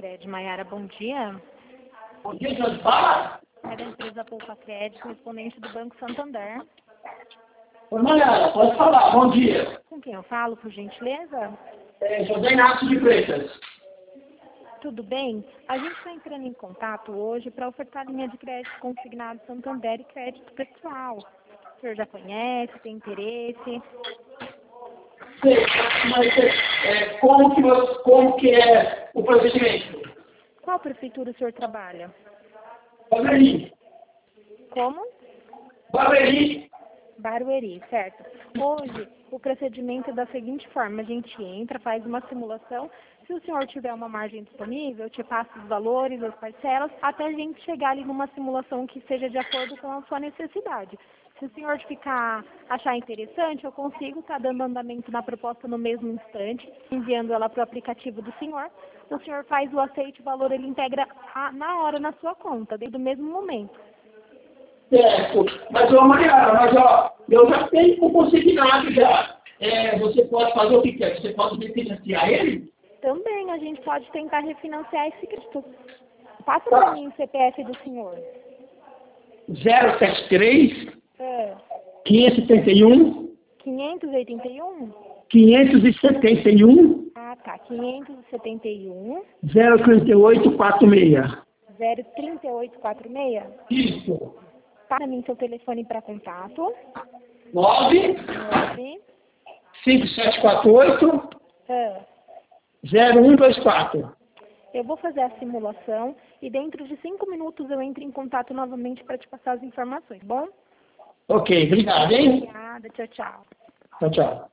Cred, Maiara, bom dia. Bom dia, de onde fala? É da empresa Poupa Crédito, respondente do Banco Santander. Oi, Maiara, pode falar, bom dia. Com quem eu falo, por gentileza? José Inácio de Freitas. Tudo bem? A gente está entrando em contato hoje para ofertar linha de crédito consignado Santander e crédito pessoal. O senhor já conhece, tem interesse? Sei, mas como que é o procedimento? Qual prefeitura o senhor trabalha? Barueri. Como? Barueri. Barueri, certo. Hoje, o procedimento é da seguinte forma: a gente entra, faz uma simulação. Se o senhor tiver uma margem disponível, eu te passo os valores, as parcelas, até a gente chegar ali numa simulação que seja de acordo com a sua necessidade. Se o senhor achar interessante, eu consigo estar dando andamento na proposta no mesmo instante, enviando ela para o aplicativo do senhor. O senhor faz o aceite, o valor ele integra na hora na sua conta, desde o mesmo momento. Certo. Mas, Maiara, eu já tenho um consignado já. Você pode fazer o que quer? Você pode refinanciar ele? Também a gente pode tentar refinanciar esse crédito. Passa para mim o CPF do senhor. 073 É. 571 581? 571 Ah, tá. 571 03846. 03846? Isso. Para mim seu telefone para contato. 9 9. 5748 É. 0124. Eu vou fazer a simulação e dentro de 5 minutos eu entro em contato novamente para te passar as informações, bom? Ok, obrigado, hein? Obrigada, tchau, tchau. Tchau, tchau.